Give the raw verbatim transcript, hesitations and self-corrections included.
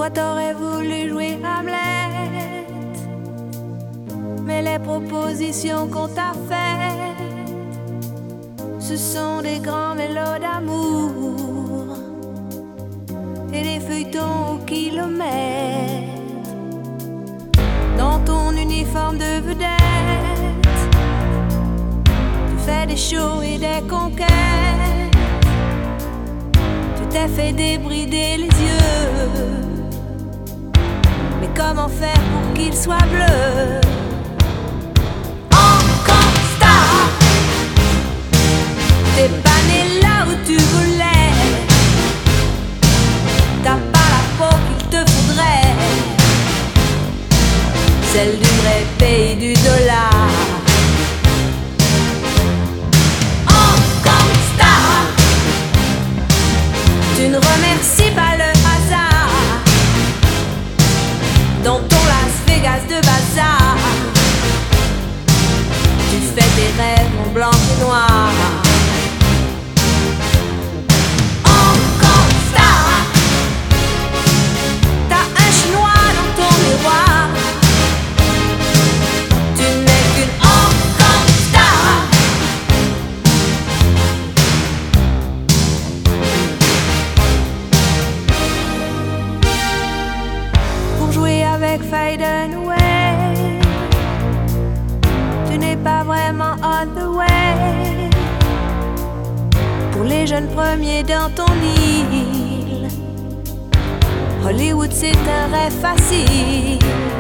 Toi t'aurais voulu jouer Hamlet, mais les propositions qu'on t'a faites, ce sont des grands mélos d'amour et des feuilletons au kilomètre. Dans ton uniforme de vedette, tu fais des shows et des conquêtes. Tu t'es fait débrider les yeux, mais comment faire pour qu'il soit bleu? Encore star, t'es pas né là où tu voulais. T'as pas la peau qu'il te faudrait, celle du vrai pays du dollar. Encore star, tu ne remercies pas le hasard. Dans ton Las Vegas de bazar, tu fais tes rêves en blanc et noir. Encore star, t'as un chinois dans ton miroir. Tu n'es qu'une encore star. Pour jouer avec Fade Away, tu n'es pas vraiment on the way. Pour les jeunes premiers dans ton île, Hollywood c'est un rêve facile.